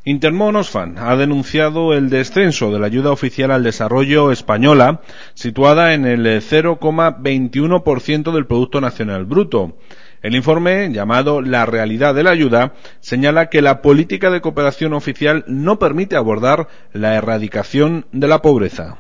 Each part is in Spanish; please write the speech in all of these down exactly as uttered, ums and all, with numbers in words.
Intermon Oxfam ha denunciado el descenso de la ayuda oficial al desarrollo española, situada en el cero coma veintiuno por ciento del Producto Nacional Bruto. El informe, llamado La realidad de la ayuda, señala que la política de cooperación oficial no permite abordar la erradicación de la pobreza.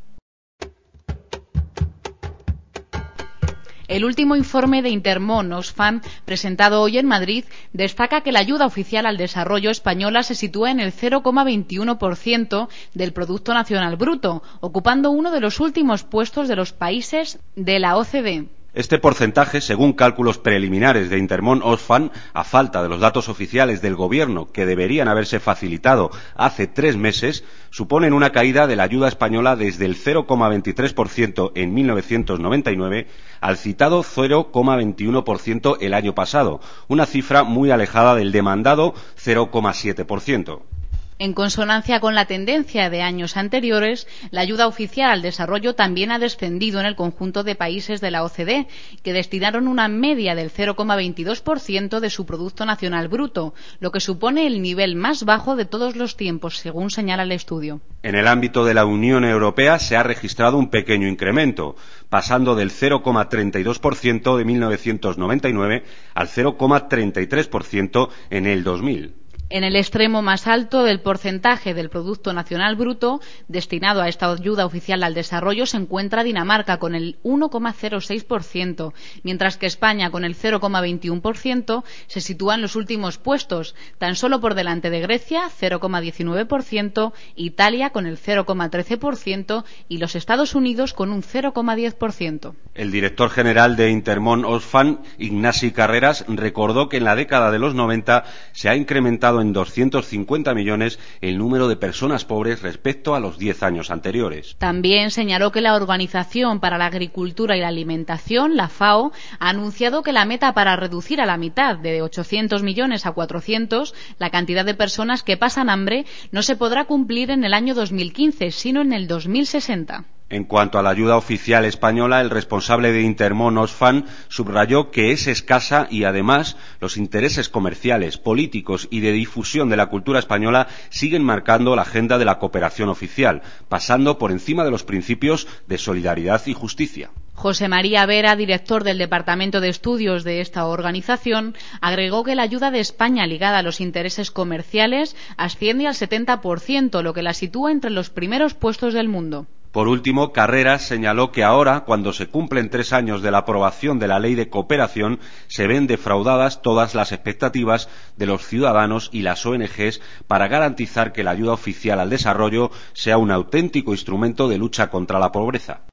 El último informe de Intermon Oxfam, presentado hoy en Madrid, destaca que la ayuda oficial al desarrollo española se sitúa en el cero coma veintiuno por ciento del Producto Nacional Bruto, ocupando uno de los últimos puestos de los países de la O C D. Este porcentaje, según cálculos preliminares de Intermon Oxfam, a falta de los datos oficiales del Gobierno que deberían haberse facilitado hace tres meses, suponen una caída de la ayuda española desde el cero coma veintitrés por ciento en mil novecientos noventa y nueve al citado cero coma veintiuno por ciento el año pasado, una cifra muy alejada del demandado cero coma siete por ciento. En consonancia con la tendencia de años anteriores, la ayuda oficial al desarrollo también ha descendido en el conjunto de países de la O C D, que destinaron una media del cero coma veintidós por ciento de su Producto Nacional Bruto, lo que supone el nivel más bajo de todos los tiempos, según señala el estudio. En el ámbito de la Unión Europea se ha registrado un pequeño incremento, pasando del cero coma treinta y dos por ciento de mil novecientos noventa y nueve al cero coma treinta y tres por ciento en el dos mil. En el extremo más alto del porcentaje del Producto Nacional Bruto destinado a esta ayuda oficial al desarrollo se encuentra Dinamarca con el uno coma cero seis por ciento, mientras que España con el cero coma veintiuno por ciento se sitúa en los últimos puestos, tan solo por delante de Grecia, cero coma diecinueve por ciento, Italia con el cero coma trece por ciento y los Estados Unidos con un cero coma diez por ciento. El director general de Intermon Oxfam, Ignasi Carreras, recordó que en la década de los noventa se ha incrementado en doscientos cincuenta millones el número de personas pobres respecto a los diez años anteriores. También señaló que la Organización para la Agricultura y la Alimentación, la FAO, ha anunciado que la meta para reducir a la mitad, de ochocientos millones a cuatrocientos, la cantidad de personas que pasan hambre, no se podrá cumplir en el año dos mil quince, sino en el dos mil sesenta. En cuanto a la ayuda oficial española, el responsable de Intermon Oxfam subrayó que es escasa y, además, los intereses comerciales, políticos y de difusión de la cultura española siguen marcando la agenda de la cooperación oficial, pasando por encima de los principios de solidaridad y justicia. José María Vera, director del Departamento de Estudios de esta organización, agregó que la ayuda de España ligada a los intereses comerciales asciende al setenta por ciento, lo que la sitúa entre los primeros puestos del mundo. Por último, Carreras señaló que ahora, cuando se cumplen tres años de la aprobación de la Ley de Cooperación, se ven defraudadas todas las expectativas de los ciudadanos y las O N Ges para garantizar que la ayuda oficial al desarrollo sea un auténtico instrumento de lucha contra la pobreza.